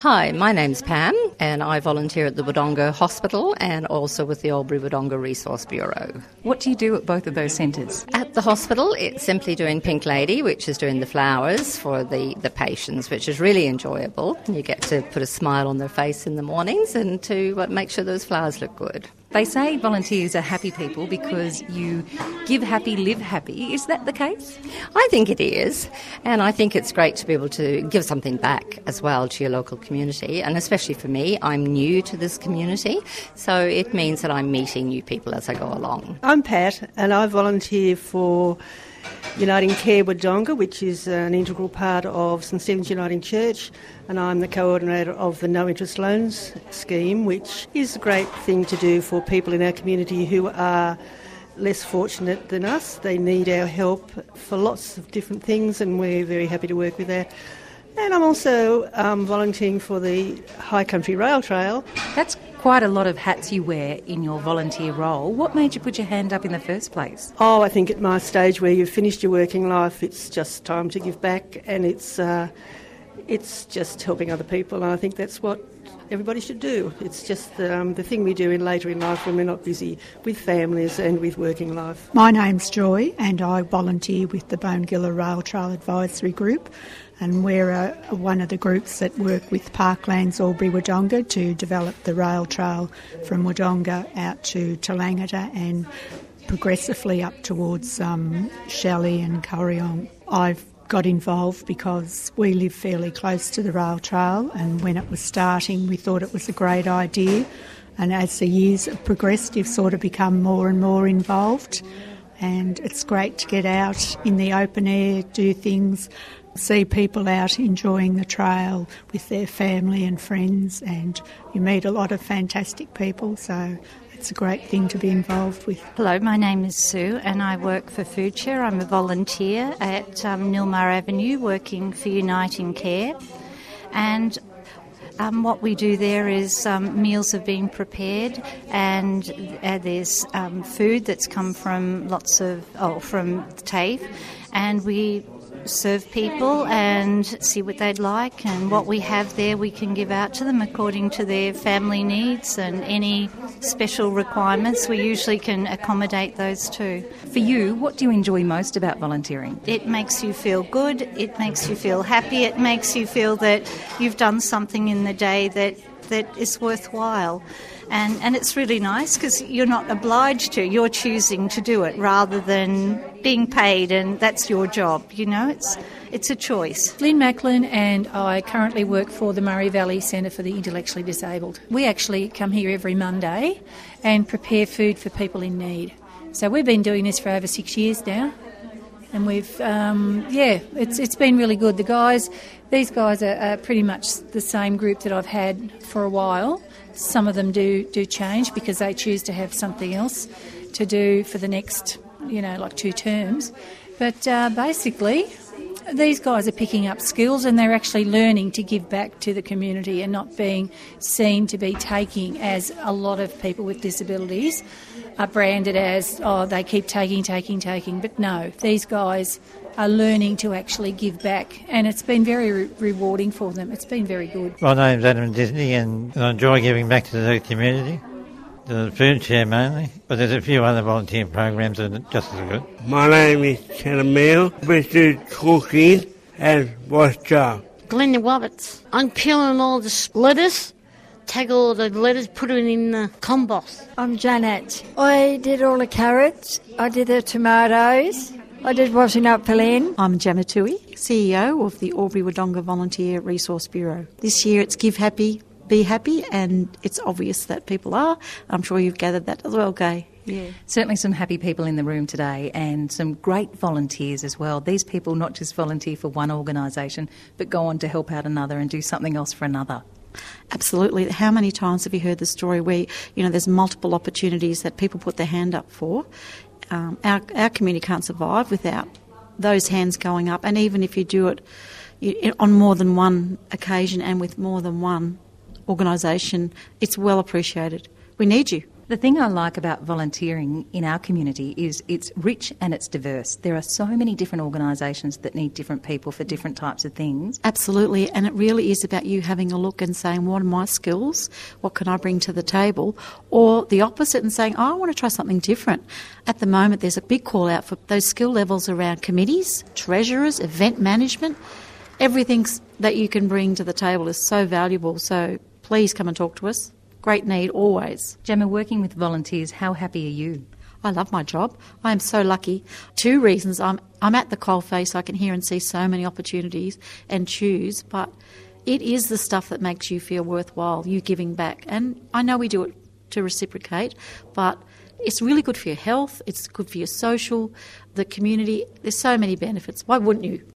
Hi, my name's Pam and I volunteer at the Wodonga Hospital and also with the Albury Wodonga Resource Bureau. What do you do at both of those centres? At the hospital, it's simply doing Pink Lady, which is doing the flowers for the patients, which is really enjoyable. You get to put a smile on their face in the mornings and to make sure those flowers look good. They say volunteers are happy people because you give happy, live happy. Is that the case? I think it is, and I think it's great to be able to give something back as well to your local community, and especially for me, I'm new to this community, so it means that I'm meeting new people as I go along. I'm Pat, and I volunteer for Uniting Care Wodonga, which is an integral part of St Stephen's Uniting Church, and I'm the coordinator of the No Interest Loans scheme, which is a great thing to do for people in our community who are less fortunate than us. They need our help for lots of different things, and we're very happy to work with that. And I'm also volunteering for the High Country Rail Trail. That's quite a lot of hats you wear in your volunteer role. What made you put your hand up in the first place? Oh, I think at my stage where you've finished your working life, it's just time to give back, and it's just helping other people, and I think that's what everybody should do. It's just the thing we do later in life when we're not busy with families and with working life. My name's Joy, and I volunteer with the Bonegilla Rail Trail Advisory Group, and we're one of the groups that work with Parklands Albury Wodonga to develop the rail trail from Wodonga out to Talangata and progressively up towards Shelley and Corryong. I've got involved because we live fairly close to the rail trail, and when it was starting we thought it was a great idea, and as the years have progressed you've sort of become more and more involved, and it's great to get out in the open air, do things, see people out enjoying the trail with their family and friends, and you meet a lot of fantastic people, so it's a great thing to be involved with. Hello, my name is Sue and I work for Food Share. I'm a volunteer at Nilmar Avenue working for Uniting Care, and what we do there is meals have been prepared, and there's food that's come from from TAFE, and we serve people and see what they'd like, and what we have there we can give out to them according to their family needs, and any special requirements we usually can accommodate those too. For you, what do you enjoy most about volunteering? It makes you feel good, it makes you feel happy, it makes you feel that you've done something in the day that is worthwhile. And it's really nice because you're not obliged to, you're choosing to do it rather than being paid and that's your job, you know, it's a choice. Lynn Macklin, and I currently work for the Murray Valley Centre for the Intellectually Disabled. We actually come here every Monday and prepare food for people in need. So we've been doing this for over 6 years now, and we've, it's been really good. These guys are pretty much the same group that I've had for a while. Some of them do change because they choose to have something else to do for the next, like 2 terms. But basically, these guys are picking up skills and they're actually learning to give back to the community and not being seen to be taking, as a lot of people with disabilities are branded as, they keep taking. But no, these guys are learning to actually give back, and it's been very rewarding for them. It's been very good. My name's Adam Disney, and I enjoy giving back to the community, to the Food Share mainly, but there's a few other volunteer programs that are just as good. My name is Shannon Meal. We do cooking and wash job. Glenda Roberts. I'm peeling all the lettuce, take all the lettuce, put it in the compost. I'm Janet. I did all the carrots, I did the tomatoes, I did washing up for Lynn. I'm Gemma Tui, CEO of the Albury Wodonga Volunteer Resource Bureau. This year it's Give Happy, Be Happy, and it's obvious that people are. I'm sure you've gathered that as well, Gay. Yeah. Certainly some happy people in the room today, and some great volunteers as well. These people not just volunteer for one organisation, but go on to help out another and do something else for another. Absolutely. How many times have you heard the story where, there's multiple opportunities that people put their hand up for? Our community can't survive without those hands going up, and even if you do it on more than one occasion and with more than one organisation, it's well appreciated. We need you. The thing I like about volunteering in our community is it's rich and it's diverse. There are so many different organisations that need different people for different types of things. Absolutely, and it really is about you having a look and saying, what are my skills? What can I bring to the table? Or the opposite and saying, I want to try something different. At the moment, there's a big call out for those skill levels around committees, treasurers, event management. Everything that you can bring to the table is so valuable, so please come and talk to us. Great need, always. Gemma, working with volunteers, how happy are you? I love my job. I am so lucky. 2 reasons. I'm at the coalface. I can hear and see so many opportunities and choose, but it is the stuff that makes you feel worthwhile, you giving back. And I know we do it to reciprocate, but it's really good for your health, it's good for your social, the community. There's so many benefits. Why wouldn't you